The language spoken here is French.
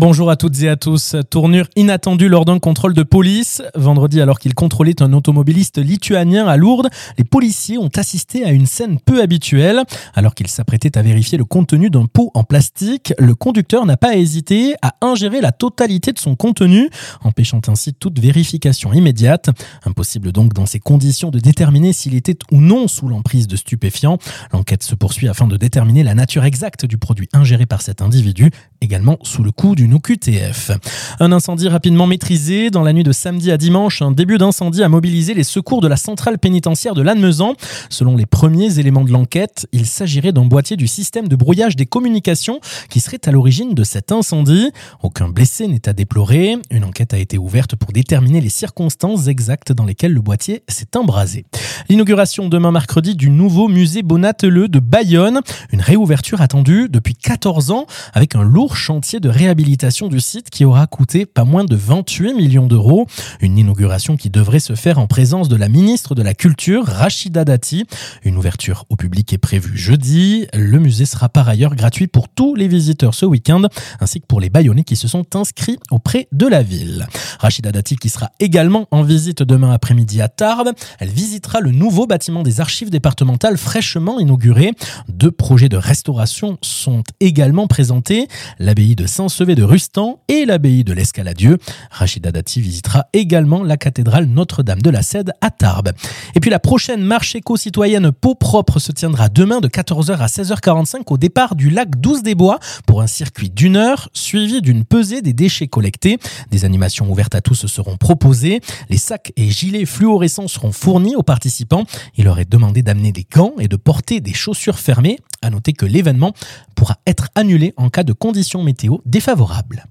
Bonjour à toutes et à tous. Tournure inattendue lors d'un contrôle de police. Vendredi, alors qu'ils contrôlaient un automobiliste lituanien à Lourdes, les policiers ont assisté à une scène peu habituelle. Alors qu'ils s'apprêtaient à vérifier le contenu d'un pot en plastique, le conducteur n'a pas hésité à ingérer la totalité de son contenu, empêchant ainsi toute vérification immédiate. Impossible donc dans ces conditions de déterminer s'il était ou non sous l'emprise de stupéfiants. L'enquête se poursuit afin de déterminer la nature exacte du produit ingéré par cet individu, également sous le coup d'une OQTF. Un incendie rapidement maîtrisé. Dans la nuit de samedi à dimanche, un début d'incendie a mobilisé les secours de la centrale pénitentiaire de Lannemezan. Selon les premiers éléments de l'enquête, il s'agirait d'un boîtier du système de brouillage des communications qui serait à l'origine de cet incendie. Aucun blessé n'est à déplorer. Une enquête a été ouverte pour déterminer les circonstances exactes dans lesquelles le boîtier s'est embrasé. L'inauguration demain mercredi du nouveau musée Bonnateleu de Bayonne. Une réouverture attendue depuis 14 ans avec un lourd chantier de réhabilitation du site qui aura coûté pas moins de 28 millions d'euros. Une inauguration qui devrait se faire en présence de la ministre de la Culture, Rachida Dati. Une ouverture au public est prévue jeudi. Le musée sera par ailleurs gratuit pour tous les visiteurs ce week-end, ainsi que pour les Bayonnais qui se sont inscrits auprès de la ville. Rachida Dati qui sera également en visite demain après-midi à Tarbes. Elle visitera le nouveau bâtiment des archives départementales fraîchement inauguré. 2 projets de restauration sont également présentés. L'abbaye de Saint-Sevé de Rustan et l'abbaye de l'Escaladieu. Rachida Dati visitera également la cathédrale Notre-Dame de la Cède à Tarbes. Et puis la prochaine marche éco-citoyenne Peau propre se tiendra demain de 14h à 16h45 au départ du lac 12 des Bois pour un circuit d'1 heure suivi d'une pesée des déchets collectés. Des animations ouvertes à tous seront proposées. Les sacs et gilets fluorescents seront fournis aux participants. Il leur est demandé d'amener des gants et de porter des chaussures fermées. À noter que l'événement pourra être annulé en cas de conditions météo défavorables.